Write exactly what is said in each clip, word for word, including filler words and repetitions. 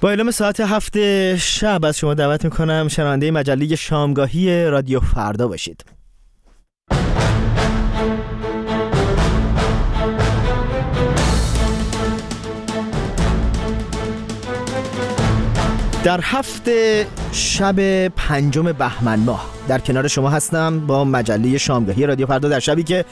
با اعلام ساعت هفت شب از شما دعوت میکنم شنونده مجله شامگاهی رادیو فردا باشید. در هفته شب پنجم بهمن ماه در کنار شما هستم با مجله شامگاهی رادیو فردا، در شبی که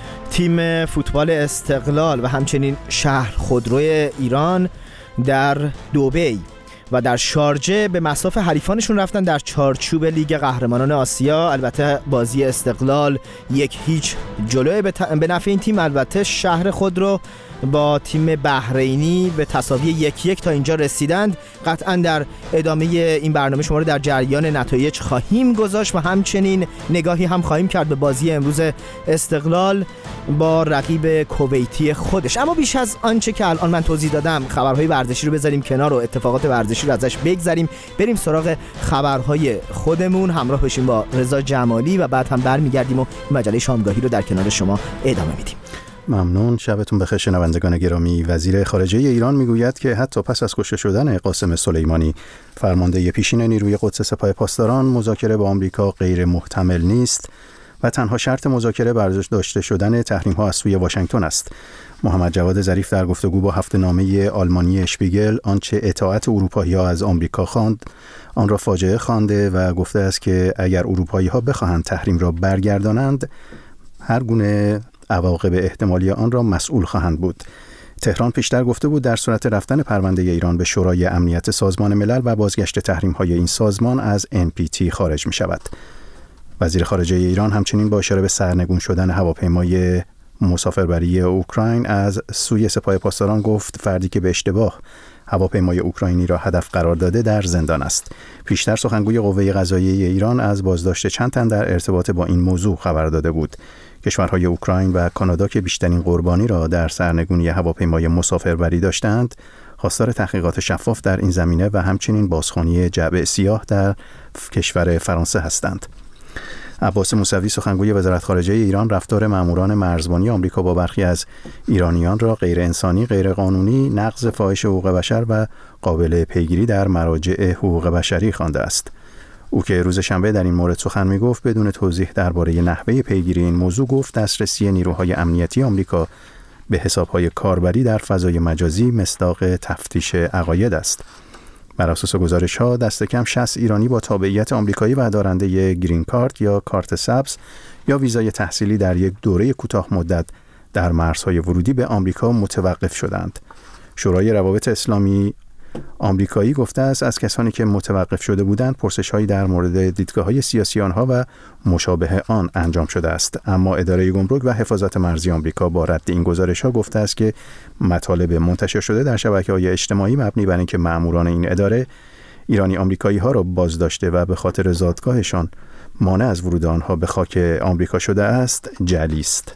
تیم فوتبال استقلال و همچنین شهر خودروی ایران در دبی و در شارجه به مصاف حریفانشون رفتن در چارچوب لیگ قهرمانان آسیا. البته بازی استقلال یک هیچ جلوی به, ت... به نفع این تیم. البته شهر خودرو با تیم بحرینی به تساوی یک یک تا اینجا رسیدند. قطعا در ادامه این برنامه شما رو در جریان نتایج خواهیم گذاشت و همچنین نگاهی هم خواهیم کرد به بازی امروز استقلال با رقیب کویتی خودش. اما بیش از آنچه که الان من توضیح دادم، خبرهای ورزشی رو بذاریم کنار و اتفاقات ورزشی رو ازش بگذریم، بریم سراغ خبرهای خودمون. همراه بشیم با رضا جمالی و بعد هم برمیگردیم و مجله شامگاهی رو در کنار شما ادامه میدیم. ممنون. شبتون بخیر شنوندگان گرامی. وزیر خارجه ایران میگوید که حتی پس از کشته شدن قاسم سلیمانی فرمانده پیشین نیروی قدس سپاه پاسداران، مذاکره با آمریکا غیر محتمل نیست و تنها شرط مذاکره برداشته شدن تحریم‌ها از سوی واشنگتن است. محمد جواد ظریف در گفتگو با هفته‌نامه آلمانی اشپیگل آنچه اطاعت اروپایی‌ها از آمریکا خواند آن را فاجعه خوانده و گفته است که اگر اروپایی‌ها بخواهند تحریم را برگردانند، هر گونه عواقب احتمالی آن را مسئول خواهند بود. تهران پیشتر گفته بود در صورت رفتن پرونده ایران به شورای امنیت سازمان ملل و بازگشت تحریم‌های این سازمان از ان پی تی خارج می‌شود. وزیر خارجه ایران همچنین با اشاره به سرنگون شدن هواپیمای مسافربری اوکراین از سوی سپاه پاسداران گفت فردی که به اشتباه هواپیمای اوکراینی را هدف قرار داده در زندان است. پیشتر سخنگوی قوه قضاییه ایران از بازداشت چند تن در ارتباط با این موضوع خبر داده بود. کشورهای اوکراین و کانادا که بیشترین قربانی را در سرنگونی هواپیمای مسافربری داشتند، خواستار تحقیقات شفاف در این زمینه و همچنین بازخوانی جعبه سیاه در کشور فرانسه هستند. عباس موسوی سخنگوی وزارت خارجه ایران رفتار ماموران مرزبانی آمریکا با برخی از ایرانیان را غیر انسانی، غیر قانونی، نقض فاحش حقوق بشر و قابل پیگیری در مراجع حقوق بشری خوانده است. او که روز شنبه در این مورد سخن می‌گفت بدون توضیح درباره نحوه پیگیری این موضوع گفت دسترسی نیروهای امنیتی آمریکا به حساب‌های کاربری در فضای مجازی مصداق تفتیش عقاید است. بر اساس گزارش‌ها دست کم شصت ایرانی با تابعیت آمریکایی و دارنده گرین کارت یا کارت سبز یا ویزای تحصیلی در یک دوره کوتاه مدت در مرزهای ورودی به آمریکا متوقف شدند. شورای روابط اسلامی آمریکایی گفته است از کسانی که متوقف شده بودند پرسش‌هایی در مورد دیدگاه‌های سیاسی آنها و مشابه آن انجام شده است، اما اداره گمرک و حفاظت مرزی آمریکا با رد این گزارش‌ها گفته است که مطالب منتشر شده در شبکه‌های اجتماعی مبنی بر اینکه مأموران این اداره ایرانی آمریکایی‌ها را بازداشته و به خاطر زادگاهشان مانع از ورود آنها به خاک آمریکا شده است جعلی است.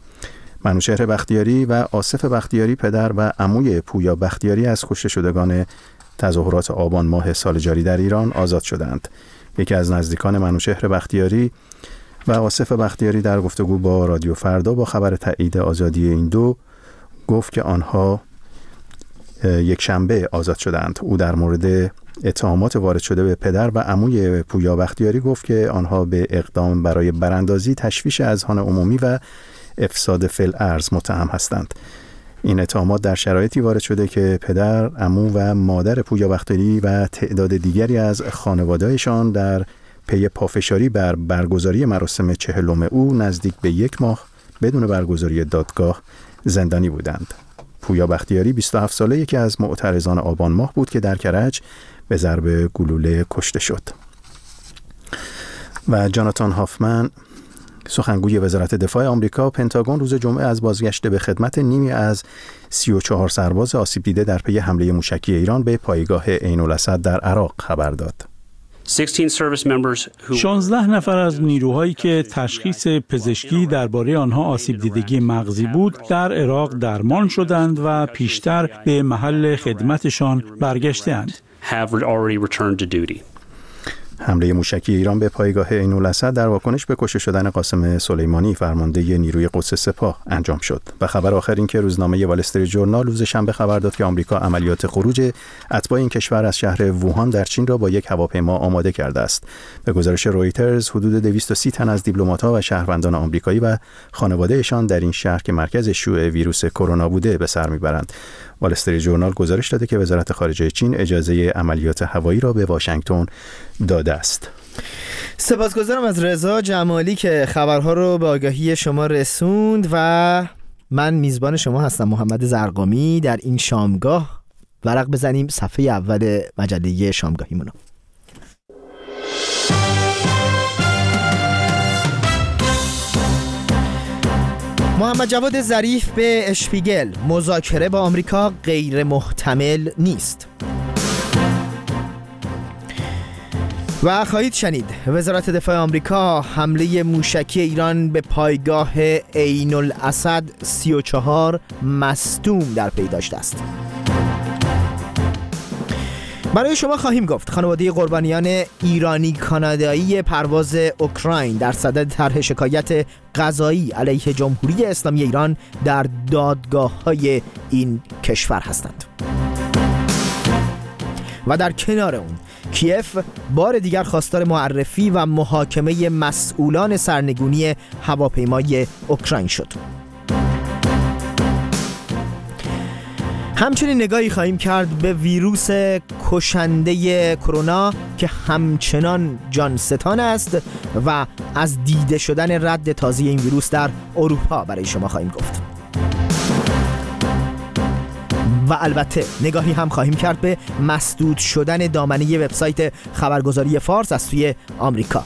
منوچهر بختیاری و آصف بختیاری پدر و عموی پویا بختیاری از کشته شدگان تظاهرات آبان ماه سال جاری در ایران آزاد شدند. یکی از نزدیکان منوچهر بختیاری و آصف بختیاری در گفتگو با رادیو فردا با خبر تایید آزادی این دو گفت که آنها یک شنبه آزاد شدند. او در مورد اتهامات وارد شده به پدر و عموی پویا بختیاری گفت که آنها به اقدام برای براندازی، تشویش اذهان عمومی و افساد فی الارض متهم هستند. این اتهامات در شرایطی وارد شده که پدر، عمو و مادر پویا بختیاری و تعداد دیگری از خانواده‌شان در پی پافشاری بر برگزاری مراسم چهلم او نزدیک به یک ماه بدون برگزاری دادگاه زندانی بودند. پویا بختیاری بیست و هفت ساله یکی از معترضان آبان ماه بود که در کرج به ضرب گلوله کشته شد. و جاناتان هافمن سخنگوی وزارت دفاع آمریکا، پنتاگون روز جمعه از بازگشت به خدمت نیمی از سی و چهار سرباز آسیب دیده در پی حمله موشکی ایران به پایگاه عین الاسد در عراق خبر داد. شانزده نفر از نیروهایی که تشخیص پزشکی درباره آنها آسیب دیدگی مغزی بود در عراق درمان شدند و پیشتر به محل خدمتشان برگشتند. حمله موشکی ایران به پایگاه عین الاسد در واکنش به کشته شدن قاسم سلیمانی فرمانده نیروی قدس سپاه انجام شد و خبر آخر این که روزنامه وال استریت ژورنال روز شنبه خبر داد که آمریکا عملیات خروج اتباع این کشور از شهر ووهان در چین را با یک هواپیما آماده کرده است. به گزارش رویترز حدود دویست و سی تن از دیپلمات‌ها و شهروندان آمریکایی و خانواده‌شان در این شهر که مرکز شیوع ویروس کرونا بوده به سر میبرند. وال استریت ژورنال گزارش داده که وزارت خارجه چین اجازه عملیات هوایی را به واشنگتن داده است. سپاسگزارم از رضا جمالی که خبرها رو به آگاهی شما رسوند و من میزبان شما هستم محمد زرقامی. در این شامگاه ورق بزنیم صفحه اول مجله شامگاهیمون. محمد جواد ظریف به اشپیگل: مذاکره با آمریکا غیر محتمل نیست. و خواهید شنید وزارت دفاع آمریکا حمله موشکی ایران به پایگاه عین الاسد سی و چهار مصدوم در پی داشته است. برای شما خواهیم گفت خانواده قربانیان ایرانی کانادایی پرواز اوکراین در صدد طرح شکایت قضایی علیه جمهوری اسلامی ایران در دادگاه‌های این کشور هستند. و در کنار اون کیف بار دیگر خواستار معرفی و محاکمه مسئولان سرنگونی هواپیمای اوکراین شد. همچنین نگاهی خواهیم کرد به ویروس کشنده کرونا که همچنان جانستان است و از دیده شدن رد تازه این ویروس در اروپا برای شما خواهیم گفت. و البته نگاهی هم خواهیم کرد به مسدود شدن دامنه وبسایت خبرگزاری فارس از سوی آمریکا.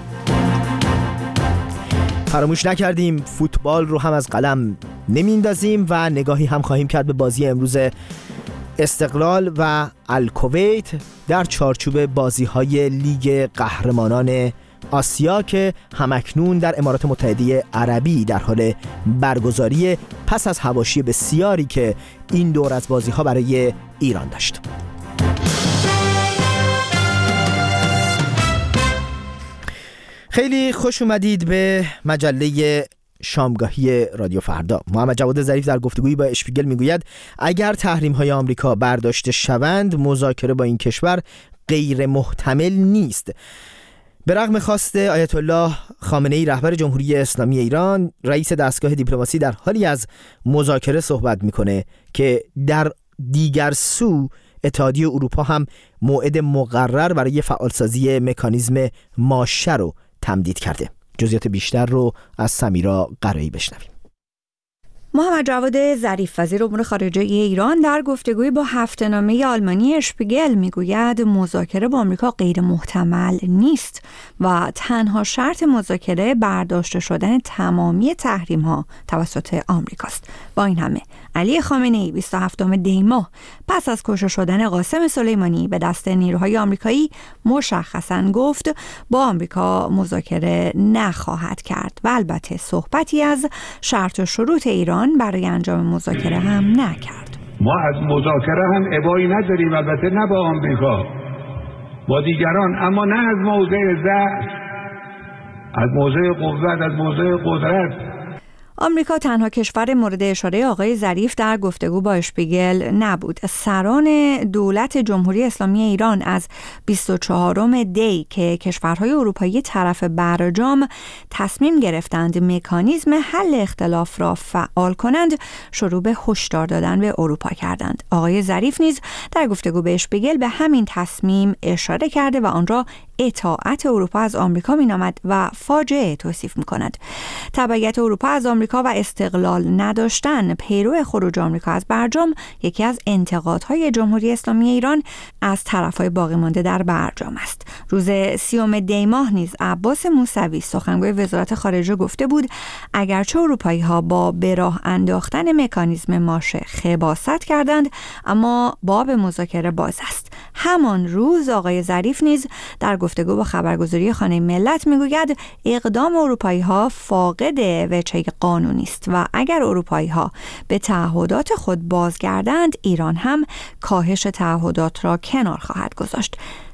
فراموش نکردیم فوتبال رو هم از قلم نمیندازیم و نگاهی هم خواهیم کرد به بازی امروز استقلال و الکویت در چارچوب بازی‌های لیگ قهرمانان آسیا که همکنون در امارات متحده عربی در حال برگزاری پس از حواشی بسیاری که این دور از بازی‌ها برای ایران داشت. خیلی خوش اومدید به مجله شامگاهی رادیو فردا. محمد جواد ظریف در گفتگویی با اشپیگل میگوید اگر تحریم‌های آمریکا برداشته شوند مذاکره با این کشور غیر محتمل نیست. به رغم خواست آیت الله خامنه‌ای رهبر جمهوری اسلامی ایران، رئیس دستگاه دیپلماسی در حالی از مذاکره صحبت میکنه که در دیگر سو اتحادیه اروپا هم موعد مقرر برای فعالسازی مکانیزم ماشه رو تمدید کرده. جزئیات بیشتر رو از سمیرا قرایی بشنویم. محمد جواد ظریف وزیر امور خارجه ایران در گفتگوی با هفته‌نامه آلمانی اشپیگل میگوید مذاکره با آمریکا غیر محتمل نیست و تنها شرط مذاکره برداشته شدن تمامی تحریم‌ها توسط آمریکاست. با این همه علی خامنه‌ای بیست و هفتم دی ماه پس از کشته شدن قاسم سلیمانی به دست نیروهای آمریکایی مشخصاً گفت با آمریکا مذاکره نخواهد کرد و البته صحبتی از شرط و شروط ایران برای انجام مذاکره هم نکرد. ما از مذاکره هم ابایی نداریم، البته نه با آمریکا، با دیگران، اما نه از موضع ضعف، از موضع قوت، از موضع قدرت. آمریکا تنها کشور مورد اشاره آقای ظریف در گفتگو با اشپیگل نبود. سران دولت جمهوری اسلامی ایران از بیست و چهارم دی که کشورهای اروپایی طرف برجام تصمیم گرفتند مکانیزم حل اختلاف را فعال کنند، شروع به هشدار دادن به اروپا کردند. آقای ظریف نیز در گفتگو به اشپیگل به همین تصمیم اشاره کرده و آن را اطاعت اروپا از آمریکا مینامد و فاجعه توصیف می‌کند. تبعیت اروپا از آمریکا و استقلال نداشتن پیرو خروج آمریکا از برجام یکی از انتقادهای جمهوری اسلامی ایران از طرفهای باقی مانده در برجام است. روز سیوم دی ماه نیز عباس موسوی سخنگوی وزارت خارجه گفته بود اگرچه اروپایی‌ها با به راه انداختن مکانیزم ماشه خباثت کردند، اما باب مذاکره باز است. همان روز آقای ظریف نیز در گفتگو با خبرگزاری خانه ملت میگوید اقدام اروپایی‌ها فاقد وجه قانونی است و اگر اروپایی‌ها به تعهدات خود بازگردند ایران هم کاهش تعهدات را کنار خواهد گذاشت.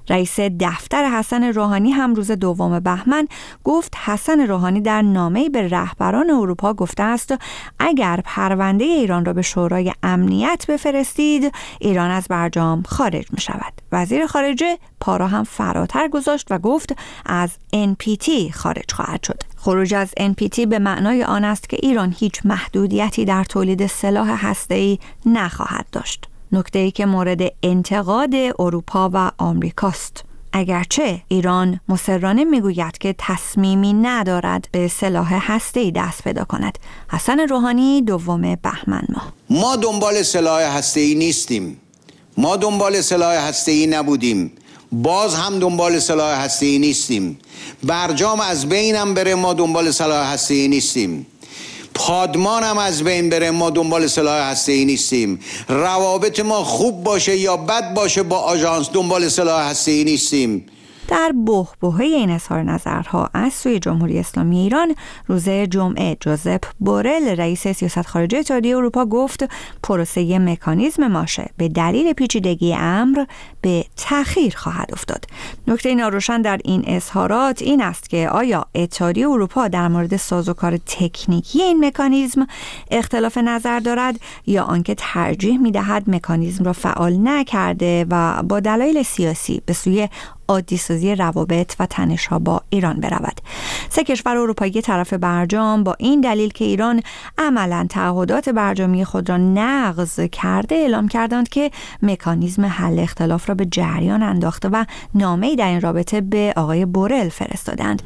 رئیس دفتر حسن روحانی هم روز دوم بهمن گفت حسن روحانی در نامه‌ای به رهبران اروپا گفته است اگر پرونده ایران را به شورای امنیت بفرستید ایران از برجام خارج می شود. وزیر خارجه پا را هم فراتر گذاشت و گفت از ان پی تی خارج خواهد شد. خروج از ان پی تی به معنای آن است که ایران هیچ محدودیتی در تولید سلاح هسته‌ای نخواهد داشت. نکته‌ای که مورد انتقاد اروپا و آمریکاست. اگرچه ایران مصرانه میگوید که تصمیمی ندارد به سلاح هسته‌ای دست پیدا کند. حسن روحانی دوم بهمن ماه: ما دنبال سلاح هسته‌ای نیستیم. ما دنبال سلاح هسته‌ای نبودیم. باز هم دنبال سلاح هسته‌ای نیستیم. برجام از بینم بره، ما دنبال سلاح هسته‌ای نیستیم. پادمان هم از بین بره، ما دنبال سلاح هسته‌ای نیستیم. روابط ما خوب باشه یا بد باشه با آژانس، دنبال سلاح هسته‌ای نیستیم. در بحبوحه این اظهار نظرها از سوی جمهوری اسلامی ایران روز جمعه جوزپ بورل رئیس سیاست خارجی اتحادیه اروپا گفت پروسه مکانیزم ماشه به دلیل پیچیدگی امر به تأخیر خواهد افتاد. نکته ناروشن در این اظهارات این است که آیا اتحادیه اروپا در مورد سازوکار تکنیکی این مکانیزم اختلاف نظر دارد یا آنکه ترجیح می‌دهد مکانیزم را فعال نکرده و با دلایل سیاسی به سوی عادی سازی روابط و تنش‌ها با ایران برود. سه کشور اروپایی طرف برجام با این دلیل که ایران عملاً تعهدات برجامی خود را نقض کرده اعلام کردند که مکانیزم حل اختلاف را به جریان انداخته و نامه‌ای در این رابطه به آقای بورل فرستادند.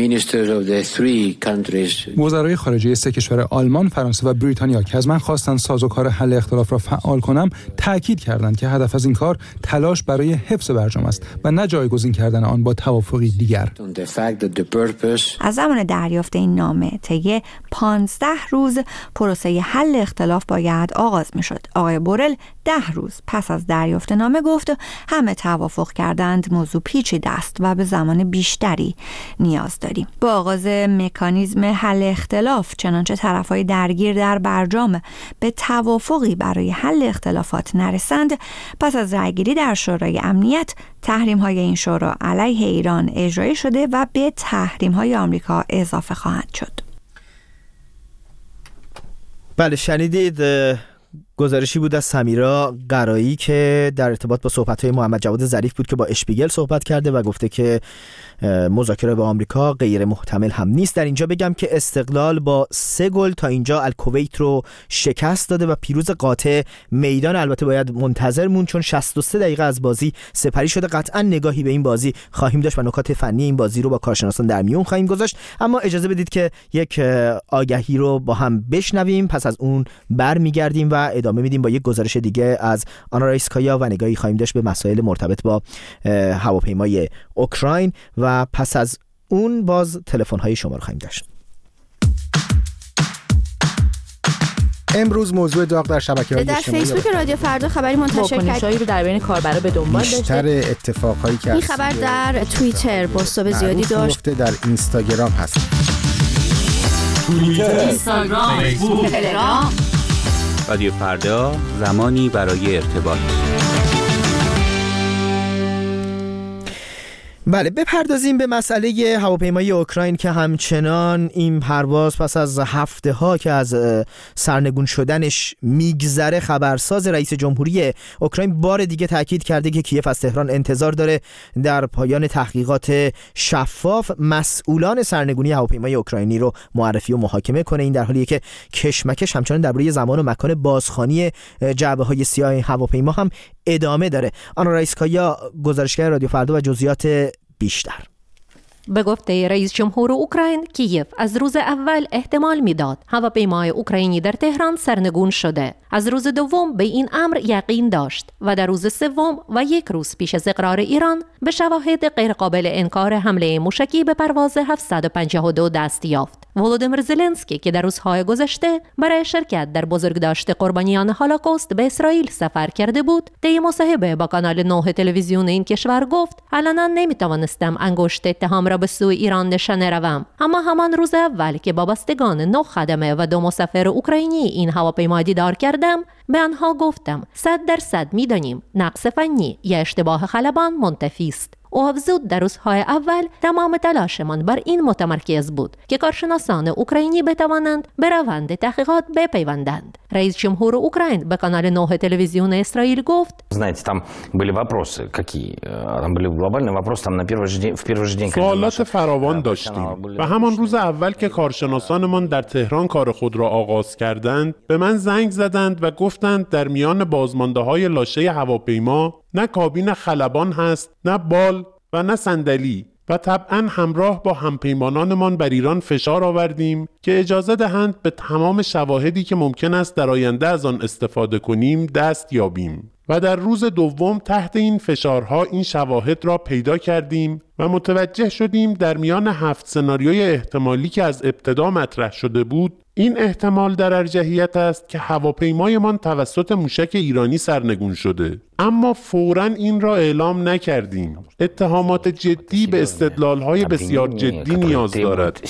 وزرای خارجه سه کشور آلمان، فرانسه و بریتانیا که از من خواستند سازوکار حل اختلاف را فعال کنم، تأکید کردند که هدف از این کار تلاش برای حفظ برجام است و نه جایگزین کردن آن با توافقی دیگر. از زمان دریافت این نامه طی پانزده روز پروسه حل اختلاف باید آغاز می شد. آقای بورل ده روز پس از دریافت نامه گفت همه توافق کردند موضوع پیچیده است و به زمان بیشتری نیاز داریم. با آغاز مکانیزم حل اختلاف چنانچه طرفهای درگیر در برجام به توافقی برای حل اختلافات نرسند، پس از رأیگیری در شورای امنیت تحریم‌های این شورا علیه ایران اجرایی شده و به تحریم‌های آمریکا اضافه خواهد شد. بله، شنیدید گزارشی بود از سمیرا قرایی که در ارتباط با صحبت‌های محمد جواد ظریف بود که با اشپیگل صحبت کرده و گفته که مذاکره با آمریکا غیر محتمل هم نیست. در اینجا بگم که استقلال با سه گل تا اینجا الکویت رو شکست داده و پیروز قاطع میدان. البته باید منتظر مون چون شصت و سه دقیقه از بازی سپری شده. قطعا نگاهی به این بازی خواهیم داشت و نکات فنی این بازی رو با کارشناسان در میون خواهیم گذاشت. اما اجازه بدید که یک آگهی رو با هم بشنویم، پس از اون برمیگردیم و ادامه میدیم با یک گزارش دیگه از آنا رایسکایا و نگاهی خواهیم داشت به مسائل مرتبط با هواپیمای اوکراین و پس از اون باز تلفن‌های شما رو خواهیم داشت. امروز موضوع داغ در شبکه‌های اجتماعی در فیسبوک رادیو فردا خبری منتشر کرد رو در بین کاربرا به دنبال داشته. بیشتر اتفاقهایی که این خبر در توییتر بوستاب زیادی داشت. در اینستاگرام هست. توییتر، اینستاگرام، فیسبوک، تلگرام. رادیو فردا، زمانی برای ارتباط. بله، بپردازیم به مسئله هواپیمای اوکراین که همچنان این پرواز پس از هفته ها که از سرنگون شدنش میگذره. خبرساز رئیس جمهوری اوکراین بار دیگه تاکید کرده که کیف از تهران انتظار داره در پایان تحقیقات شفاف مسئولان سرنگونی هواپیمای اوکراینی رو معرفی و محاکمه کنه. این در حالیه که کشمکش همچنان درباره زمان و مکان بازخوانی جعبه های سیاه هواپیما هم ادامه داره. آنا رایسکایا، گزارشگر رادیو فردا و جزئیات بیشتر. به گفته رئیس جمهور اوکراین، کیف از روز اول احتمال میداد هواپیمای اوکراینی در تهران سرنگون شده. از روز دوم به این امر یقین داشت و در روز سوم و یک روز پیش از اقرار ایران به شواهد غیرقابل انکار حمله موشکی به پرواز هفتصد و پنجاه و دو دست یافت. ولودیمیر زلنسکی که در روزهای گذشته برای شرکت در بزرگداشت قربانیان هولوکاست به اسرائیل سفر کرده بود، در مصاحبه با کانال نه تلویزیون این کشور گفت علنا نمیتوانستم انگشت اتهام را به سوی ایران نشانه روم، اما همان روز اول که با بستگان نه خدمه و دو مسافر اوکراینی این هواپیما دیدار کردم، به آنها گفتم صد درصد میدانیم نقص فنی یا اشتباه خلبان منتفی است. او افزود در روزهای اول تمام تلاشمان بر این متمرکز بود که کارشناسان اوکراینی بتوانند به روند تحقیقات بپیوندند. رئیس جمهور اوکراین به کانال نه تلویزیون اسرائیل گفت: Знаете, там были вопросы, какие? Там были глобальные вопросы, там на первый же день, в первый же день. سوالات فراوان داشتیم و همان روز اول که کارشناسانمان در تهران کار خود را آغاز کردند، به من زنگ زدند و گفتند در میان بازمانده‌های لاشه هواپیما نه کابین خلبان هست، نه بال و نه صندلی، و طبعا همراه با همپیمانانمان بر ایران فشار آوردیم که اجازه دهند به تمام شواهدی که ممکن است در آینده از آن استفاده کنیم دست یابیم. و در روز دوم تحت این فشارها این شواهد را پیدا کردیم و متوجه شدیم در میان هفت سناریوی احتمالی که از ابتدا مطرح شده بود، این احتمال در ارجحیت است که هواپیمایمان توسط موشک ایرانی سرنگون شده، اما فوراً این را اعلام نکردیم. اتهامات جدی به استدلال‌های بسیار جدی نیاز دارد.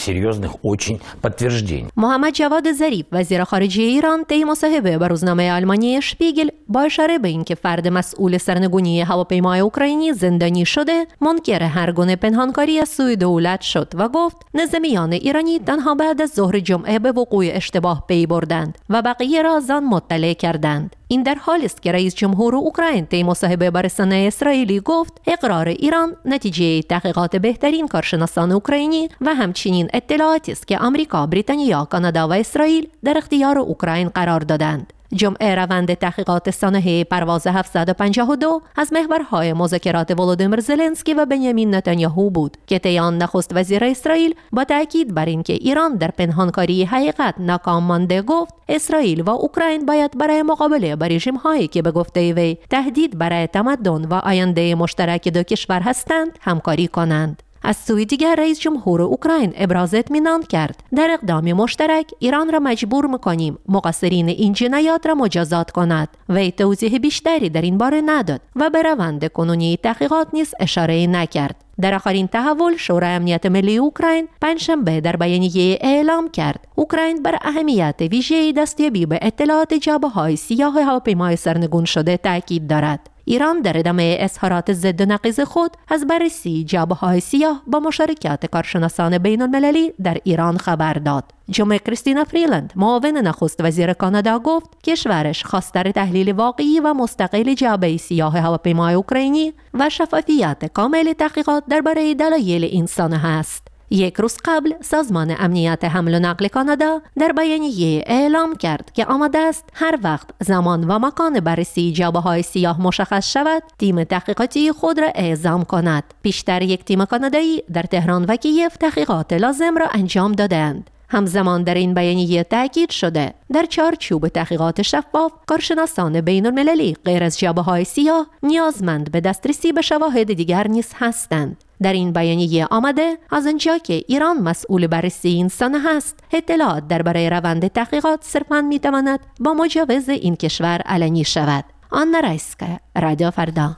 محمد جواد ظریف وزیر خارجه ایران طی مصاحبه با روزنامه آلمانی اشپیگل با اشاره به اینکه فرد مسئول سرنگونی هواپیمای اوکراینی زندانی شده، منکر هر گونه پنهانکاری از سوی دولت شد و گفت نظامیان ایرانی تنها بعد از ظهر جمعه به وقوع اشتباه پی بردند و بقیه را از آن مطلع کردند. این در حالی است که رئیس جمهور اوکراین طی مصاحبه با رسانه اسرائیلی گفت اقرار ایران نتیجه تحقیقات بهترین کارشناسان اوکراینی و همچنین اطلاعاتی است که آمریکا، بریتانیا، کانادا و اسرائیل در اختیار اوکراین قرار دادند. جمعه روند تحقیقات سانحه پرواز هفتصد و پنجاه و دو از محورهای مذاکرات ولودیمیر زلنسکی و بنیامین نتانیاهو بود که طی آن نخست وزیر اسرائیل با تاکید بر اینکه ایران در پنهانکاری حقیقت ناکام مانده گفت اسرائیل و اوکراین باید برای مقابله با رژیم‌هایی که به گفته وی تهدید برای تمدن و آینده مشترک دو کشور هستند همکاری کنند. از سوی دیگر رئیس جمهور اوکراین ابراز اطمینان کرد در اقدام مشترک ایران را مجبور می‌کنیم مقصرین این جنایات را مجازات کند. وی توضیح بیشتری در این باره نداد و به روند کنونی تحقیقات نیز اشاره نکرد. در آخرین تحول شورای امنیت ملی اوکراین پنجشنبه در بیانیه اعلام کرد اوکراین بر اهمیت ویژه‌ای دستیابی به اطلاعات جعبه‌های سیاه هواپیمای سرنگون شده تاکید دارد. ایران در ادامه اظهارات ضد و نقیض خود از بررسی جعبه‌های سیاه با مشارکت کارشناسان بین‌المللی در ایران خبر داد. جمعه کریستینا فریلند معاون نخست وزیر کانادا گفت کشورش خواستار تحلیل واقعی و مستقل جعبه سیاه هواپیمای اوکراینی و شفافیت کامل تحقیقات درباره دلایل این سانحه است. یک روز قبل سازمان امنیت حمل و نقل کانادا در بیانیه اعلام کرد که آماده است هر وقت زمان و مکان بررسی جعبه‌های سیاه مشخص شود تیم تحقیقاتی خود را اعزام کند. پیشتر یک تیم کانادایی در تهران و کیف تحقیقات لازم را انجام دادند. همزمان در این بیانیه تاکید شده در چارچوب تحقیقات شفاف کارشناسان بین‌المللی غیر از جعبه‌های سیاه نیازمند به دسترسی به شواهد دیگر نیز هستند. در این بیانیه آمده از آنجا که ایران مسئول بررسی این سانحه است، اطلاعات درباره روند تحقیقات صرفاً می‌تواند با مجوز این کشور علنی شود. آنا رایسکا، رادیو فردا.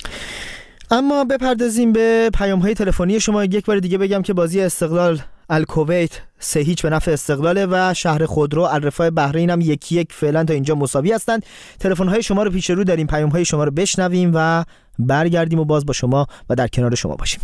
اما بپردازیم به پیام‌های تلفنی شما. یک بار دیگه بگم که بازی استقلال الکویت سه هیچ به نفع استقلاله و شهر خودرو الرفاه بحرین هم یکی یک فعلا تا اینجا مساوی هستند. تلفن‌های شما رو پیش رو داریم، پیام‌های شما رو بشنویم و برگردیم و باز با شما و در کنار شما باشیم.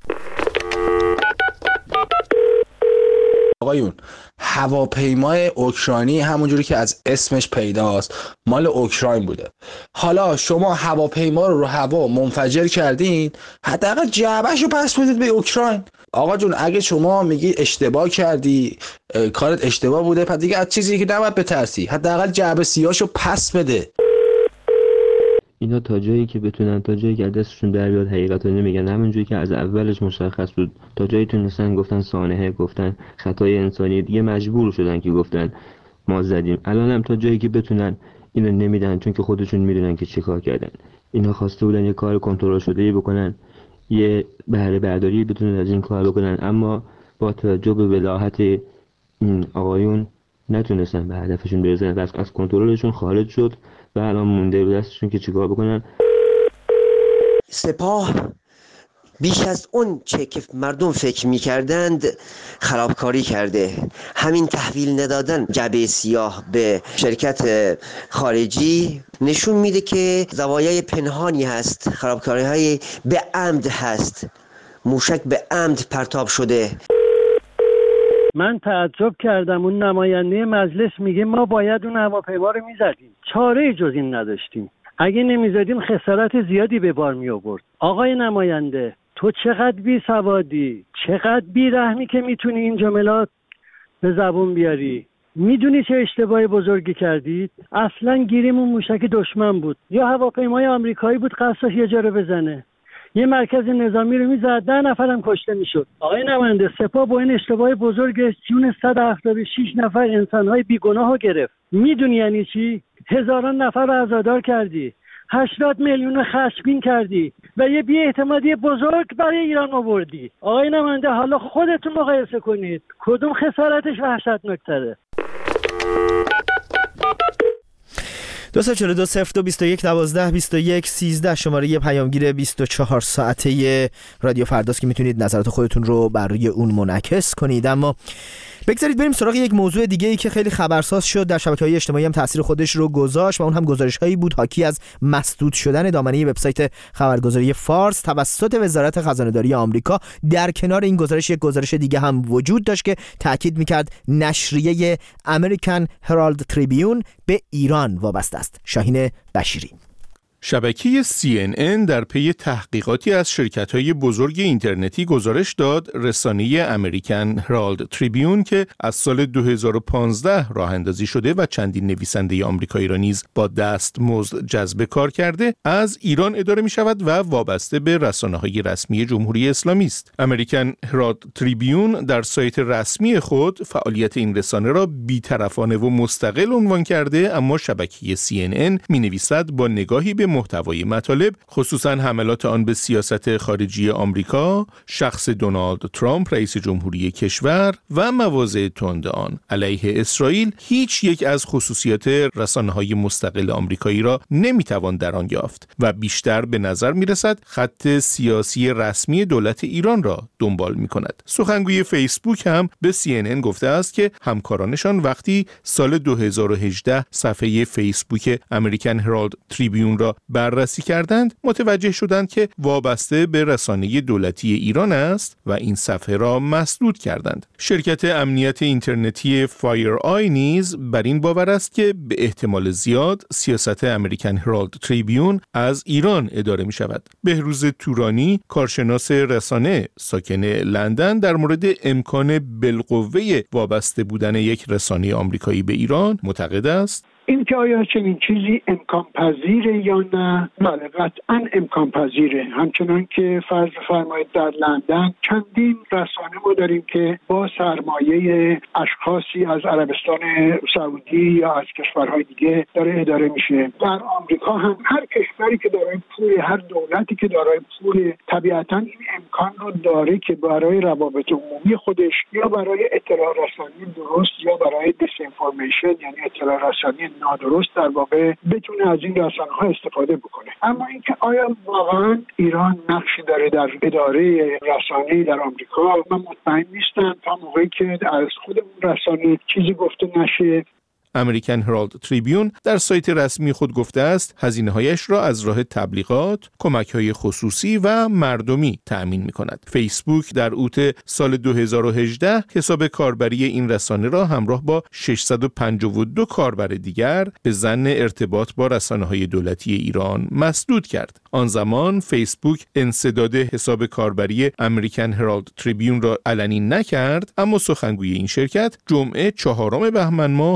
آقایون، هواپیمای اوکراینی همونجوری که از اسمش پیداست مال اوکراین بوده. حالا شما هواپیما رو رو هوا منفجر کردین، حداقل جعبه‌شو پس بدید به اوکراین. آقا جون اگه شما میگی اشتباه کردی، کارت اشتباه بوده، پس دیگه از چیزی که نباید بترسی، حداقل جعبه سیاهشو پس بده. اینا تا جایی که بتونن، تا جایی که دستشون در بیاد حقیقت رو نمیگن. همونجوری که از اولش مشخص بود، تا جایی تونستن گفتن سانحه، گفتن خطای انسانی، دیگه مجبور شدن که گفتن ما زدیم. الان هم تا جایی که بتونن اینو نمیدن، چون که خودشون میدونن که چیکار کردن. اینا خواسته بودن یه کار کنترل شده‌ای بکنن، یه بهره برداری بتونن از این کار بکنن، اما با توجه به ولاحت این آقایون نتونستن به هدفشون برسن و از کنترلشون خارج شد و الان مونده به دستشون که چیکار بکنن. سپاه بیش از اون چه که مردم فکر می‌کردند خرابکاری کرده. همین تحویل ندادن جعبه سیاه به شرکت خارجی نشون میده که زوایای پنهانی هست، خرابکاری‌های به عمد هست، موشک به عمد پرتاب شده. من تعجب کردم اون نماینده مجلس میگه ما باید اون هواپیما رو میزدیم، چاره جز این نداشتیم، اگه نمیزدیم خسارت زیادی به بار می آورد. آقای نماینده تو چقدر بی سوادی، چقدر بی رحمی که میتونی این جملات به زبون بیاری. میدونی چه اشتباه بزرگی کردید؟ اصلا گیریمون موشک دشمن بود یا هواپیمای آمریکایی بود قصدش یه جا رو بزنه، یه مرکز نظامی رو میزد، ده نفرم کشته میشد. آقای نماینده سپاه با این اشتباه بزرگ جون صد و هفتاد و شش نفر انسانهای بیگناه رو گرفت. میدونی یعنی چی؟ هزاران نفر رو عزادار کردی، هشتاد میلیون رو خشمگین کردی و یه بی‌اعتمادی بزرگ برای ایران آوردی. آقای نماینده حالا خودتون مقایسه کنید کدوم خسارتش وحشتناک‌تره. دو سه چهار دو صفر دو بیست و یک دوازده بیست و یک سیزده شماره پیامگیر بیست و چهار ساعته رادیو فرداست که میتونید نظرات خودتون رو بر روی اون منعکس کنید. اما بگذارید بریم سراغ یک موضوع دیگه ای که خیلی خبرساز شد، در شبکه‌های اجتماعی هم تاثیر خودش رو گذاشت و اون هم گزارش‌هایی بود حاکی از مسدود شدن دامنه وبسایت خبرگزاری فارس توسط وزارت خزانه‌داری آمریکا. در کنار این گزارش یک گزارش دیگه هم وجود داشت که تاکید می‌کرد نشریه امریکن هرالد تریبیون به ایران وابسته است. شاهین بشیری. شبکه سی ان ان در پی تحقیقاتی از شرکت‌های بزرگ اینترنتی گزارش داد رسانه امریکن هرالد تریبیون که از سال دو هزار و پانزده راه اندازی شده و چندین نویسنده آمریکایی را نیز با دستمزد جذب کار کرده از ایران اداره می‌شود و وابسته به رسانه‌های رسمی جمهوری اسلامی است. امریکن هرالد تریبیون در سایت رسمی خود فعالیت این رسانه را بی‌طرفانه و مستقل عنوان کرده، اما شبکه سی ان ان می‌نویسد با نگاهی به محتوای مطالب خصوصا حملات آن به سیاست خارجی آمریکا، شخص دونالد ترامپ رئیس جمهوری کشور و مواضع تند آن علیه اسرائیل، هیچ یک از خصوصیات رسانه‌های مستقل آمریکایی را نمیتوان در آن یافت و بیشتر به نظر میرسد خط سیاسی رسمی دولت ایران را دنبال میکند. سخنگوی فیسبوک هم به سی ان ان گفته است که همکارانشان وقتی سال دو هزار و هجده صفحه فیسبوک امریکن هرالد تریبیون را بررسی کردند متوجه شدند که وابسته به رسانه دولتی ایران است و این صفحه را مسدود کردند. شرکت امنیت اینترنتی فایر آی نیز بر این باور است که به احتمال زیاد سیاست امریکن هرالد تریبیون از ایران اداره می شود. بهروز تورانی، کارشناس رسانه ساکن لندن، در مورد امکان بالقوه وابسته بودن یک رسانه آمریکایی به ایران معتقد است این که آیا چنین چیزی امکان پذیره یا نه؟ بله قطعا امکان پذیره. همچنان که فرض فرمایید در لندن چندین رسانه ما داریم که با سرمایه اشخاصی از عربستان سعودی یا از کشورهای دیگه داره اداره میشه. در آمریکا هم هر کشوری که دارای پول، هر دولتی که دارای پول، طبیعتا این امکان رو داره که برای روابط عمومی خودش یا برای اطلاع رسانی درست یا برای دیسینفورمیشن یعنی اطلاع رسانی نادرست در واقع بتونه از این رسانه‌ها استفاده بکنه. اما اینکه آیا واقعا ایران نقشی داره در اداره رسانه‌ای در آمریکا، من مطمئن نیستم تا موقعی که از خود اون رسانه چیزی گفته نشه. امریکن هرالد تریبیون در سایت رسمی خود گفته است هزینه‌هایش را از راه تبلیغات، کمک‌های خصوصی و مردمی تأمین می‌کند. فیسبوک در اوت سال دو هزار و هجده حساب کاربری این رسانه را همراه با ششصد و پنجاه و دو کاربر دیگر به ظن ارتباط با رسانه‌های دولتی ایران مسدود کرد. آن زمان فیسبوک انسداد حساب کاربری امریکن هرالد تریبیون را علنی نکرد، اما سخنگوی این شرکت جمعه چهارم بهمن ماه به سی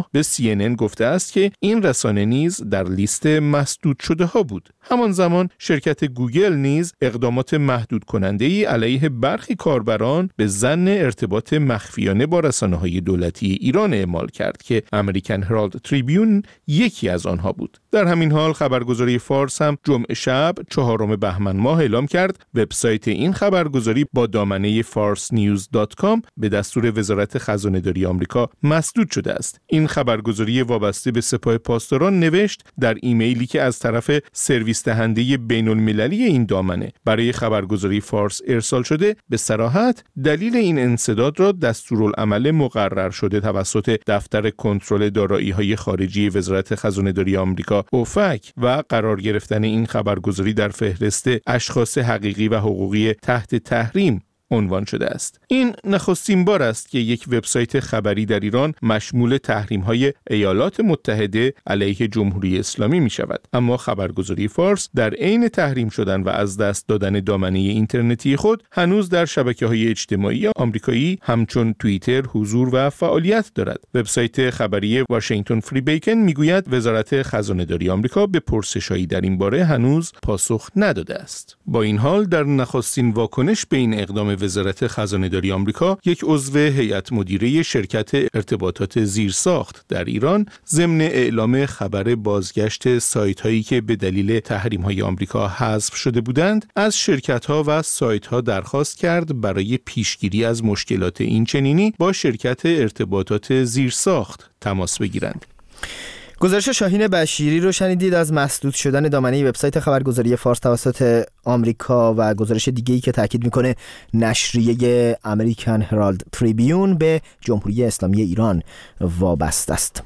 سی ان ان گفته است که این رسانه نیز در لیست مسدود شده ها بود. همان زمان شرکت گوگل نیز اقدامات محدود کننده ای علیه برخی کاربران به ظن ارتباط مخفیانه با رسانه‌های دولتی ایران اعمال کرد که امریکن هرالد تریبیون یکی از آنها بود. در همین حال خبرگزاری فارس هم جمعه شب چهارم بهمن ماه اعلام کرد وبسایت این خبرگزاری با دامنه فارس نیوز دات کام به دستور وزارت خزانه‌داری آمریکا مسدود شده است. این خبرگزاری وابسته به سپاه پاسداران نوشت در ایمیلی که از طرف سرویس دهنده بین المللی این دامنه برای خبرگزاری فارس ارسال شده، به صراحت دلیل این انسداد را دستورالعمل مقرر شده توسط دفتر کنترل دارایی‌های خارجی وزارت خزانه‌داری آمریکا اوفک و قرار گرفتن این خبرگزاری در فهرست اشخاص حقیقی و حقوقی تحت تحریم عنوان شده است. این نخستین بار است که یک وبسایت خبری در ایران مشمول تحریم‌های ایالات متحده علیه جمهوری اسلامی می شود. اما خبرگزاری فارس در عین تحریم شدن و از دست دادن دامنه اینترنتی خود هنوز در شبکه‌های اجتماعی آمریکایی همچون توییتر حضور و فعالیت دارد. وبسایت خبری واشنگتن فری بیکن میگوید وزارت خزانه‌داری آمریکا به پرسش‌هایی در این باره هنوز پاسخ نداده است. با این حال در نخستین واکنش به این اقدام وزارت خزانه‌داری آمریکا، یک عضو هیئت مدیره شرکت ارتباطات زیرساخت در ایران ضمن اعلام خبر بازگشت سایت‌هایی که به دلیل تحریم‌های آمریکا حذف شده بودند، از شرکت‌ها و سایت‌ها درخواست کرد برای پیشگیری از مشکلات این چنینی با شرکت ارتباطات زیرساخت تماس بگیرند. گزارش شاهین بشیری رو شنیدید از مسدود شدن دامنه وبسایت خبرگزاری فارس توسط آمریکا و گزارش دیگه‌ای که تاکید میکنه نشریه امریکن هرالد تریبیون به جمهوری اسلامی ایران وابسته است.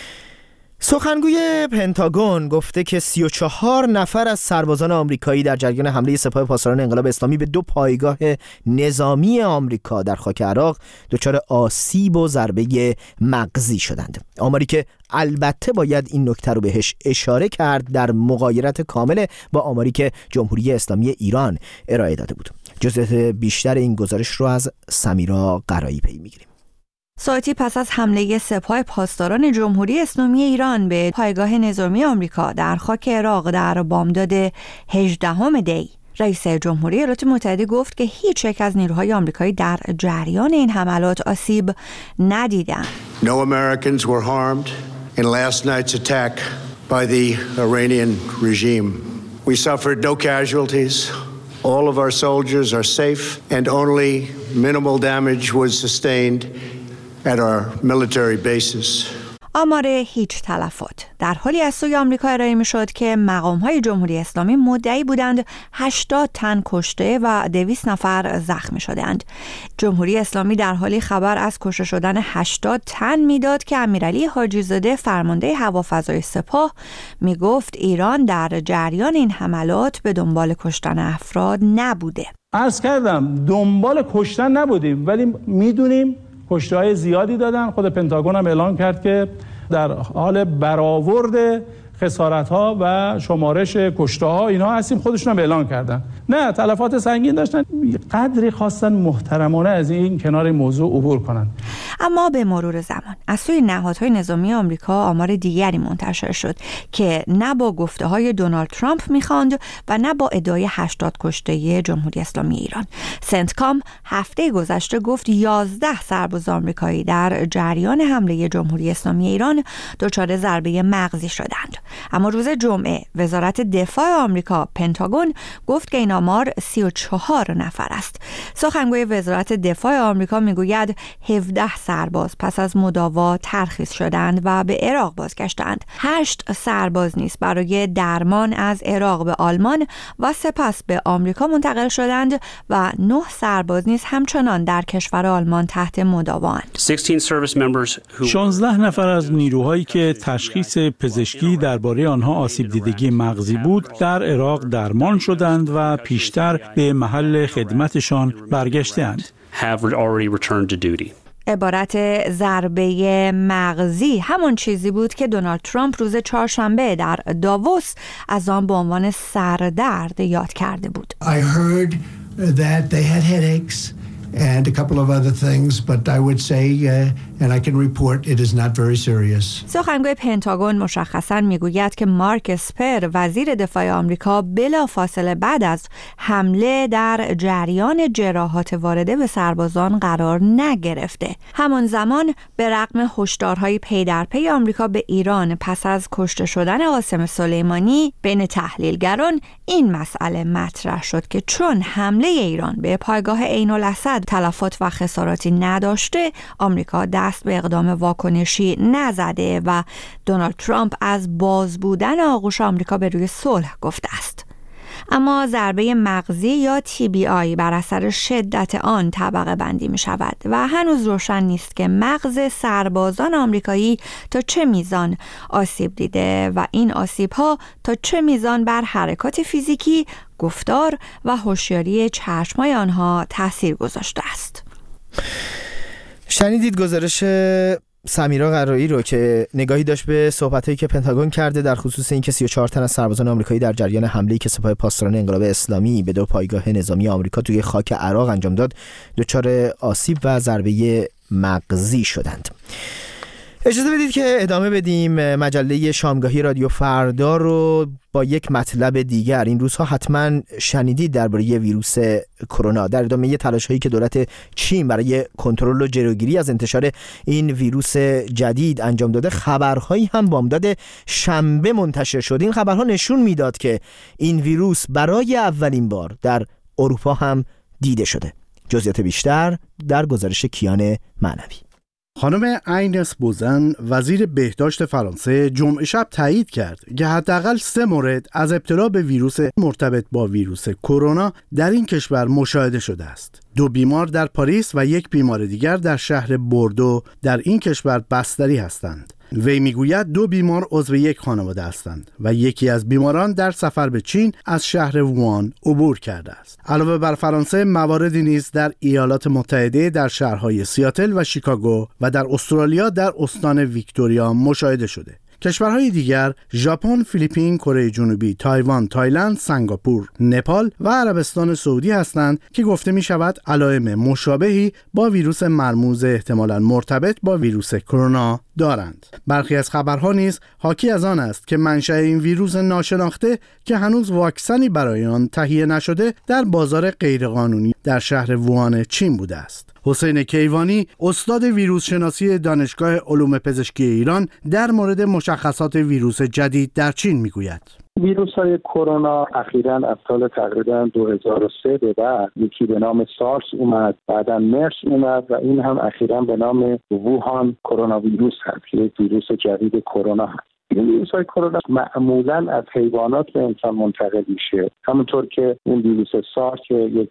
سخنگوی پنتاگون گفته که سی و چهار نفر از سربازان آمریکایی در جریان حمله سپاه پاسداران انقلاب اسلامی به دو پایگاه نظامی آمریکا در خاک عراق دچار آسیب و ضربه مغزی شدند. آماری که البته باید این نکته رو بهش اشاره کرد در مغایرت کامل با آماری که جمهوری اسلامی ایران ارائه داده بود. جزئیات بیشتر این گزارش رو از سمیرا قرایی پی میگیریم. ساعتی پس از حمله سپاه پاسداران جمهوری اسلامی ایران به پایگاه نظامی آمریکا در خاک عراق در بامداد هجدهم دی، رئیس جمهوری ایالات متحده گفت که هیچ یک از نیروهای آمریکایی در جریان این حملات آسیب ندیدند. No Americans were harmed in last night's attack by the Iranian regime. We suffered no casualties. All of our soldiers are safe and only minimal damage was sustained at our military bases. آمار هیچ تلفات در حالی از سوی آمریکا ارائه می شد که مقام‌های جمهوری اسلامی مدعی بودند هشتاد تن کشته و دویست نفر زخمی شدند. جمهوری اسلامی در حالی خبر از کشته شدن هشتاد تن میداد که امیرعلی حاجی زاده فرمانده هوافضای سپاه می گفت ایران در جریان این حملات به دنبال کشتن افراد نبوده. عرض کردم دنبال کشتن نبودیم، ولی میدونیم کشته‌های زیادی دادن. خود پنتاگون هم اعلام کرد که در حال برآورد خسارت‌ها و شمارش کشته‌ها اینها هستیم، خودشون هم اعلام کردن. نه تلفات سنگین داشتن، قدری خواستن محترمانه از این کنار موضوع عبور کنن. اما به مرور زمان از سوی نهادهای نظامی آمریکا آمار دیگری منتشر شد که نه با گفته‌های دونالد ترامپ می‌خواند و نه با ادعای هشتاد کشته جمهوری اسلامی ایران. سنتکام هفته گذشته گفت یازده سرباز آمریکایی در جریان حمله جمهوری اسلامی ایران دچار ضربه مغزی شدند. اما روز جمعه وزارت دفاع آمریکا پنتاگون گفت که این آمار سی و چهار نفر است. سخنگوی وزارت دفاع آمریکا میگوید هفده سرباز پس از مداوا ترخیص شدند و به عراق بازگشتند. هشت سرباز نیز برای درمان از عراق به آلمان و سپس به آمریکا منتقل شدند و نه سرباز نیز همچنان در کشور آلمان تحت مداواند. شانزده نفر از نیروهایی که تشخیص پزشکی درباره آنها آسیب دیدگی مغزی بود در عراق درمان شدند و پیشتر به محل خدمتشان برگشتند. عبارت ضربه مغزی همان چیزی بود که دونالد ترامپ روز چهارشنبه در داووس از آن به عنوان سردرد یاد کرده بود. I heard that they had headaches and a couple of other things, but I would say uh, and I can report it is not very serious. سخنگوی پنتاگون مشخصاً میگوید که مارک اسپر وزیر دفاع آمریکا بلافاصله بعد از حمله در جریان جراحات وارده به سربازان قرار نگرفته. همان زمان به رغم هشدارهای پی در پی آمریکا به ایران پس از کشته شدن قاسم سلیمانی، بین تحلیلگران این مسئله مطرح شد که چون حمله ایران به پایگاه عین الاسد تلفات و خساراتی نداشته، آمریکا دست به اقدام واکنشی نزده و دونالد ترامپ از باز بودن آغوش آمریکا به روی صلح گفته است. اما ضربه مغزی یا تی بی آی بر اثر شدت آن طبقه بندی می شود و هنوز روشن نیست که مغز سربازان آمریکایی تا چه میزان آسیب دیده و این آسیب ها تا چه میزان بر حرکات فیزیکی، گفتار و هوشیاری چشمای آنها تاثیر گذاشته است. شنیدید گزارش سمیرا قرایی رو که نگاهی داشت به صحبتایی که پنتاگون کرده در خصوص اینکه سی و چهار تن از سربازان آمریکایی در جریان حمله‌ای که سپاه پاسداران انقلاب اسلامی به دو پایگاه نظامی آمریکا توی خاک عراق انجام داد دچار آسیب و ضربه مغزی شدند. اجازه بدید که ادامه بدیم مجله شامگاهی رادیو فردا رو با یک مطلب دیگر. این روزها حتما شنیدید درباره ویروس کرونا. در ادامه تلاش‌هایی که دولت چین برای کنترل و جلوگیری از انتشار این ویروس جدید انجام داده، خبرهایی هم بامداد شنبه منتشر شد. این خبرها نشون میداد که این ویروس برای اولین بار در اروپا هم دیده شده. جزئیات بیشتر در گزارش کیان معنوی. خانم اینس بوزن وزیر بهداشت فرانسه جمعه شب تایید کرد که حداقل سه مورد از ابتلا به ویروس مرتبط با ویروس کرونا در این کشور مشاهده شده است. دو بیمار در پاریس و یک بیمار دیگر در شهر بوردو در این کشور بستری هستند. وی میگوید دو بیمار عضو یک خانواده هستند و یکی از بیماران در سفر به چین از شهر ووان عبور کرده است. علاوه بر فرانسه، مواردی نیز در ایالات متحده در شهرهای سیاتل و شیکاگو و در استرالیا در استان ویکتوریا مشاهده شده. کشورهای دیگر ژاپن، فیلیپین، کره جنوبی، تایوان، تایلند، سنگاپور، نپال و عربستان سعودی هستند که گفته می شود علائم مشابهی با ویروس مرموز احتمالاً مرتبط با ویروس کرونا دارند. برخی از خبرها نیز حاکی از آن است که منشأ این ویروس ناشناخته که هنوز واکسنی برای آن تهیه نشده در بازار غیرقانونی در شهر ووهان چین بوده است. حسین کیوانی، استاد ویروس شناسی دانشگاه علوم پزشکی ایران، در مورد مشخصات ویروس جدید در چین میگوید. ویروس های کرونا اخیراً از سال تقریباً دو هزار و سه به بعد یکی به نام سارس اومد، بعداً مرس اومد و این هم اخیراً به نام ووهان کرونا ویروس هست که یک ویروس جدید کرونا هست. این ویروس های کرونا معمولاً از حیوانات به انسان منتقل میشه، همونطور که اون ویروس سارس که یک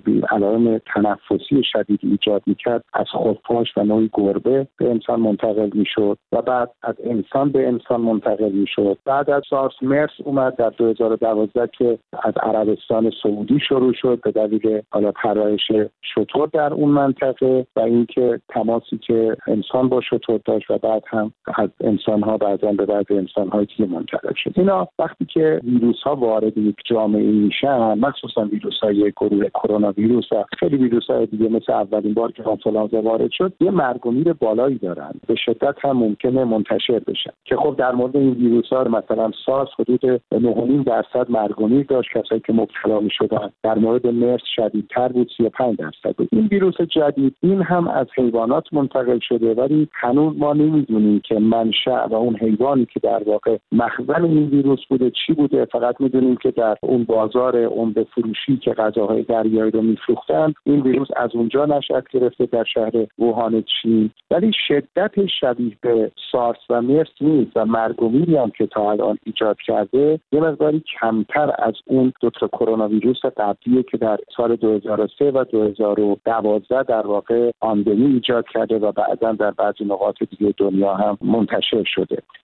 علائم تنفسی شدید ایجاد میکرد از خفاش و نوعی گربه به انسان منتقل میشد و بعد از انسان به انسان منتقل میشد. بعد از سارس مرس اومد در دو هزار و دوازده که از عربستان سعودی شروع شد به دلیل حالا پرورش شتر در اون منطقه و اینکه تماسی که انسان با شتر داشت و بعد هم از انسان ها بعضا به بعد انسان های دیگه منتقل شد. اینا وقتی که ویروس ها وارد یک جامعه میشن، مخصوصا ویروس های گروه کرونا ویروس و خیلی ویروس های دیگه مثل اولین بار که آنفولانزا وارد شد، یه مرگ و میر بالایی دارن، به شدت هم ممکنه منتشر بشن که خب در مورد این ویروس ها مثلا سارس حدود نه و نیم درصد مرگ و میر داشت، کسایی که مبتلا میشدن. در مورد مرس شدیدتر بود، سی و پنج درصد بود. این ویروس جدید این هم از حیوانات منتقل شده، ولی هنوز ما نمیدونیم که منشأ و اون حیوانی که در واقع مخزن این ویروس بوده چی بوده. فقط میدونیم که در اون بازار عمده فروشی که غذاهای دریایی رو میفروختن این ویروس از اونجا نشأت گرفته در شهر ووهان چین، ولی شدت شبیه به سارس و مرس نیست و مرگ و میری هم که تا الان ایجاد کرده یه مقداری کمتر از اون دو تا کرونا ویروس قبلیه که در سال دو هزار و سه و دو هزار و دوازده در واقع پاندمی ایجاد کرده و بعداً در بعضی نقاط دیگه دنیا هم منتشر شده. برابر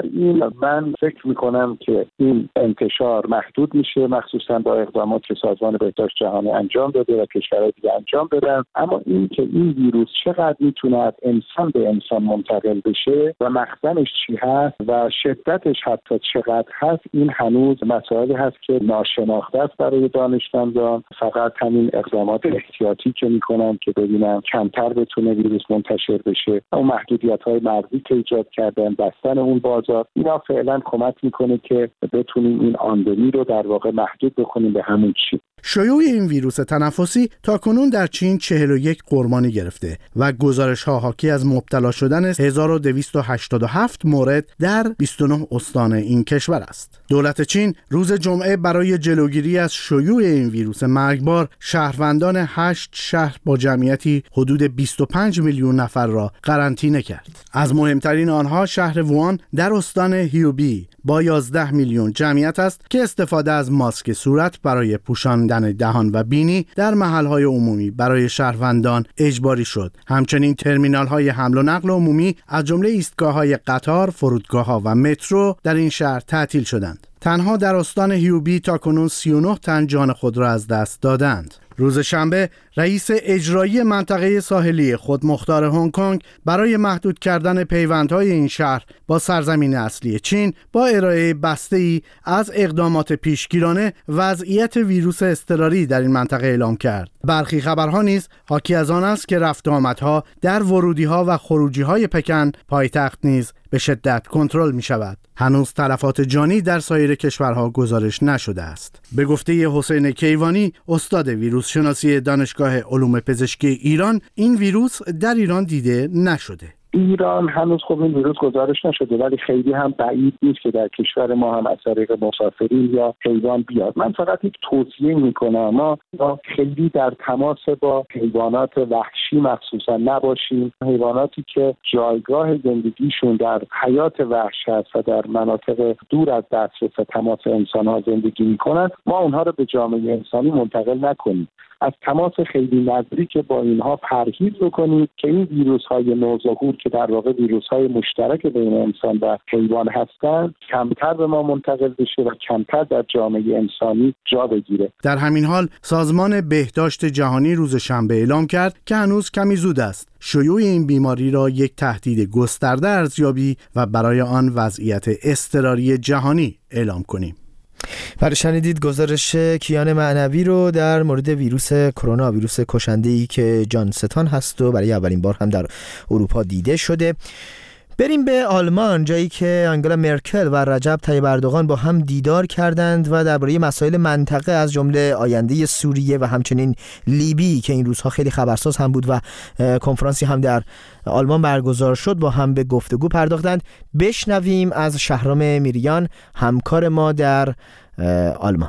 بنابراین من فکر میکنم که این انتشار محدود میشه، مخصوصا با اقدامات که سازمان بهداشت جهانی انجام داده و کشورهای دیگه انجام دادن. اما این که این ویروس چقدر میتونه از انسان به انسان منتقل بشه و مخزنش چی هست و شدتش حتی چقدر هست، این هنوز مسائلی هست که ناشناخته است برای دانشمندان. فقط همین اقدامات احتیاطی که میکنن که ببینن کمتر بتونه ویروس منتشر بشه، اون محدودیت‌های مرزی که ایجاد کردن، بستن اون بازار، اینا فعلا کمک میکنه که بتونیم این آندمی رو در واقع محدود بکنیم به همون چی. شیوع این ویروس تنفسی تاکنون در چین چهل و یک قربانی گرفته و گزارش‌ها حاکی از مبتلا شدن هزار و دویست و هشتاد و هفت مورد در بیست و نه استان این کشور است. دولت چین روز جمعه برای جلوگیری از شیوع این ویروس مرگبار شهروندان هشت شهر با جمعیتی حدود بیست و پنج میلیون نفر را قرنطینه کرد. از مهمترین آنها شهر ووان در استان هیوبی با یازده میلیون جمعیت است که استفاده از ماسک صورت برای پوشاندن دهان و بینی در محل‌های عمومی برای شهروندان اجباری شد. همچنین ترمینال‌های حمل و نقل عمومی از جمله ایستگاه‌های قطار، فرودگاه‌ها و مترو در این شهر تعطیل شدند. تنها در استان هیوبی تاکنون سی و نه تن جان خود را از دست دادند. روز شنبه رئیس اجرایی منطقه ساحلی خودمختار هنگ کنگ برای محدود کردن پیوندهای این شهر با سرزمین اصلی چین با ارائه بسته‌ای از اقدامات پیشگیرانه وضعیت ویروس اضطراری در این منطقه اعلام کرد. برخی خبرها نیز حاکی از آن است که رفت و آمدها در ورودی‌ها و خروجی‌های پکن پایتخت نیز به شدت کنترل می شود. هنوز تلفات جانی در سایر کشورها گزارش نشده است. به گفته حسین کیوانی، استاد ویروس شناسی دانشگاه علوم پزشکی ایران، این ویروس در ایران دیده نشده. ایران هنوز خب این ویروس گزارش نشده، ولی خیلی هم بعید نیست که در کشور ما هم از طریق مسافرین یا حیوان بیاد. من فقط یک توصیه میکنم ما خیلی در تماس با حیوانات وحشی مخصوصا نباشیم. حیواناتی که جایگاه زندگیشون در حیات وحش هست و در مناطق دور از دسترس و تماس انسان‌ها زندگی میکنن، ما اونها رو به جامعه انسانی منتقل نکنیم. از تماس خیلی نزدیک با اینها پرهیز بکنید که این ویروس‌های نوظهور که در واقع ویروس‌های مشترک بین انسان و حیوان هستند کمتر به ما منتقل بشه و کمتر در جامعه انسانی جا بگیره. در همین حال سازمان بهداشت جهانی روز شنبه اعلام کرد که هنوز کمی زود است شیوع این بیماری را یک تهدید گسترده ارزیابی و برای آن وضعیت اضطراری جهانی اعلام کنیم. برای شنیدید گزارش کیان معنوی رو در مورد ویروس کرونا، ویروس کشنده‌ای که جانستان هست و برای اولین بار هم در اروپا دیده شده. بریم به آلمان، جایی که آنگلا مرکل و رجب طیب اردوغان با هم دیدار کردند و درباره مسائل منطقه از جمله آینده سوریه و همچنین لیبی که این روزها خیلی خبرساز هم بود و کنفرانسی هم در آلمان برگزار شد با هم به گفتگو پرداختند. بشنویم از شهرام میریان، همکار ما در آلمان.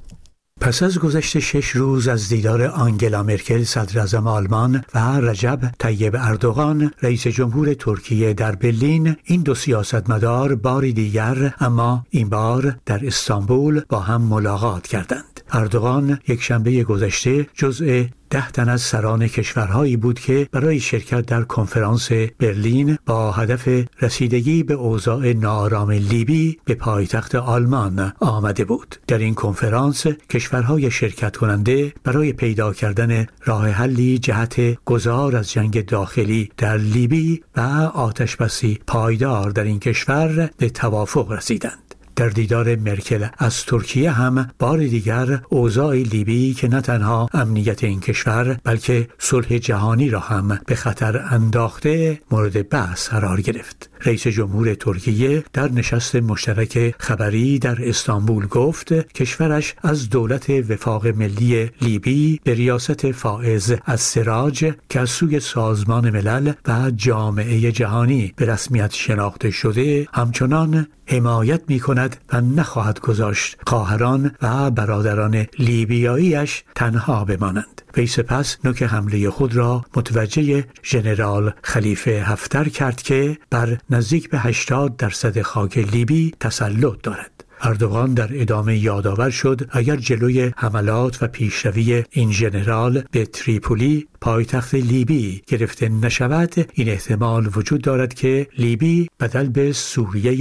پس از گذشت شش روز از دیدار آنگلا مرکل صدراعظم آلمان و رجب طیب اردوغان رئیس جمهور ترکیه در برلین، این دو سیاستمدار باری دیگر اما این بار در استانبول با هم ملاقات کردند. اردوغان یک شنبه گذشته جزء ده تن از سران کشورهایی بود که برای شرکت در کنفرانس برلین با هدف رسیدگی به اوضاع ناآرام لیبی به پایتخت آلمان آمده بود. در این کنفرانس کشورهای شرکت کننده برای پیدا کردن راه حلی جهت گذار از جنگ داخلی در لیبی و آتشبسی پایدار در این کشور به توافق رسیدند. در دیدار مرکل از ترکیه هم بار دیگر اوضاع لیبی که نه تنها امنیت این کشور بلکه صلح جهانی را هم به خطر انداخته مورد بحث قرار گرفت. رئیس جمهور ترکیه در نشست مشترک خبری در استانبول گفت کشورش از دولت وفاق ملی لیبی به ریاست فائز السراج که از سوی سازمان ملل و جامعه جهانی به رسمیت شناخته شده همچنان حمایت می کند و نخواهد گذاشت خواهران و برادران لیبیاییش تنها بمانند. وی سپس نوک حمله خود را متوجه ژنرال خلیفه حفتر کرد که بر نزدیک به هشتاد درصد خاک لیبی تسلط دارد. اردوغان در ادامه یادآور شد اگر جلوی حملات و پیشروی این ژنرال به تریپولی پایتخت لیبی گرفته نشود، این احتمال وجود دارد که لیبی بدل به سوریه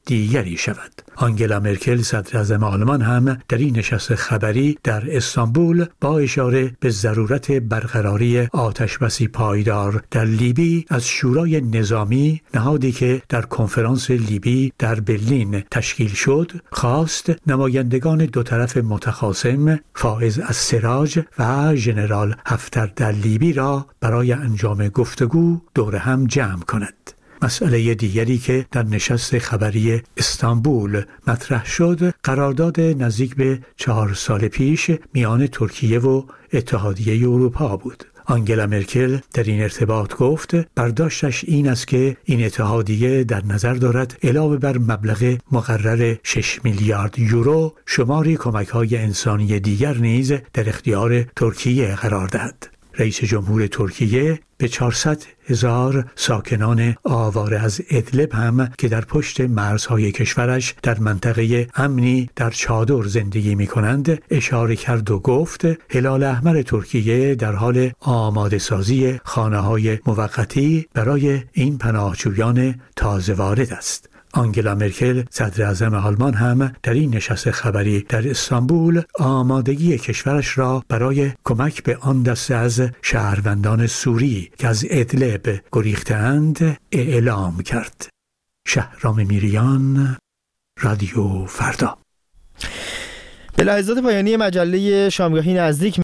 دیگری شود. آنگلا مرکل صدر اعظم آلمان هم در این نشست خبری در استانبول با اشاره به ضرورت برقراری آتشبسی پایدار در لیبی از شورای نظامی، نهادی که در کنفرانس لیبی در برلین تشکیل شد، خواست نمایندگان دو طرف متخاصم فائز السراج و ژنرال حفتر در لیبی را برای انجام گفتگو دور هم جمع کند. مسئله دیگری که در نشست خبری استانبول مطرح شد، قرارداد نزدیک به چهار سال پیش میان ترکیه و اتحادیه اروپا بود. آنگلا مرکل در این ارتباط گفت برداشتش این است که این اتحادیه در نظر دارد علاوه بر مبلغ مقرر شش میلیارد یورو شماری کمک‌های انسانی دیگر نیز در اختیار ترکیه قرار دهد. رئیس جمهور ترکیه به چهارصد هزار ساکنان آواره از ادلب هم که در پشت مرزهای کشورش در منطقه امنی در چادر زندگی می کنند اشاره کرد و گفت هلال احمر ترکیه در حال آماده سازی خانه های موقتی برای این پناهجویان تازه وارد است. آنگلا مرکل صدر اعظم آلمان هم در این نشست خبری در استانبول آمادگی کشورش را برای کمک به آن دسته از شهروندان سوری که از ادلب گریخته‌اند اعلام کرد. شهرام میریان، رادیو فردا. به لحظات پایانی مجله شامگاهی نزدیک